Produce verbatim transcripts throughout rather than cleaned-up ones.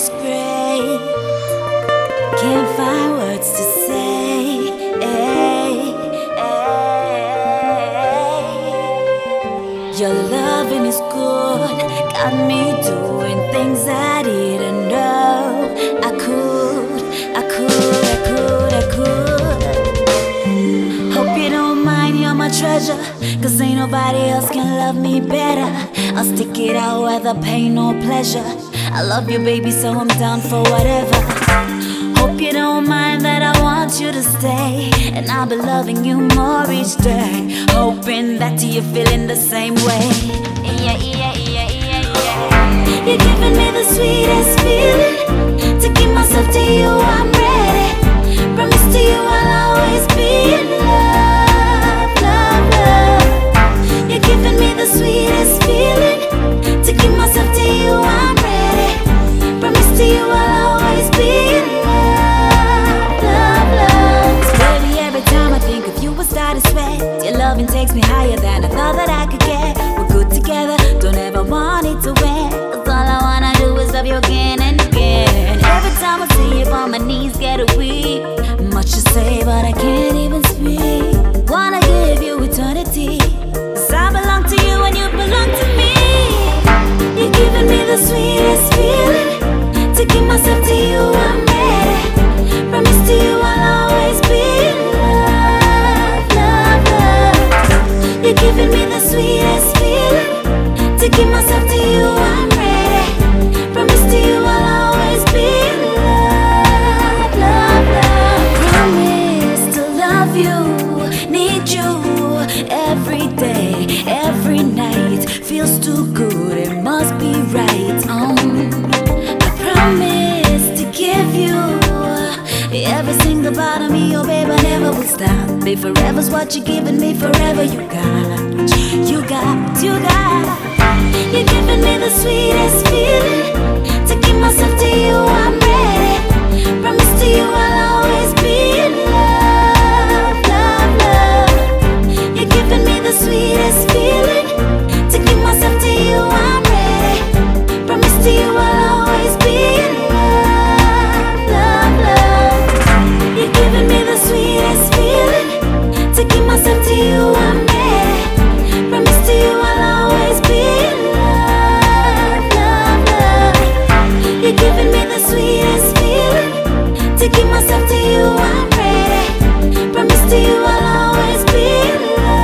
is great. Can't find words to say. Ay, ay. Your loving is good, got me doing things I didn't know I could, I could, I could, I could. Hope you don't mind, you're my treasure, cause ain't nobody else can love me better. I'll stick it out whether pain or pleasure. I love you, baby, so I'm down for whatever. Hope you don't mind that I want you to stay, and I'll be loving you more each day, hoping that you're feeling the same way. Yeah, yeah, yeah, yeah, yeah. You're giving me the sweetest feeling. To give myself to you, I'm ready. Promise to you I'll always be in love, love, love. You're giving me the sweetest feeling. To give myself to you, I'm ready. Promise to you I'll always be in love, love, love. Baby, every time I think of you, I start to sweat. Your loving takes me higher than I thought that I could get. We're good together, don't ever want it to end. Cause all I wanna do is love you again and again. Every time I see you on my knees get weak. Much to say, but I can't even speak. Wanna give you eternity, cause I belong to you and you belong to me. You're giving me the sweetest feeling. To give myself to you, I'm ready. Promise to you I'll always be in love, love, love. You're giving me the sweetest feeling. To give myself to you, I'm ready. Promise to you I'll always be in love, love, love. Promise to love you, need you every day, every night. Feels too good, it must be right. Um, I promise to give you every single part of me, oh babe, I never will stop. Be forever's what you're giving me, forever you got, you got, you got. You're giving me the sweetest feeling. To give myself to you, I'm ready. Promise to you I'll always be in love, love, love. You're giving me the sweetest feeling. To give myself to you, I'm ready. Promise to you I'll always be in love, love, love. You're giving me the sweetest feeling. To give myself to you, I'm ready. Promise to you I'll always be in love, love, love. You're giving me the sweetest feeling. To give myself to you, I'm ready. Promise to you I'll always be in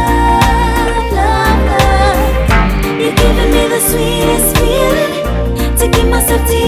love, love, love. You're giving me the sweetest feeling. To give myself to you.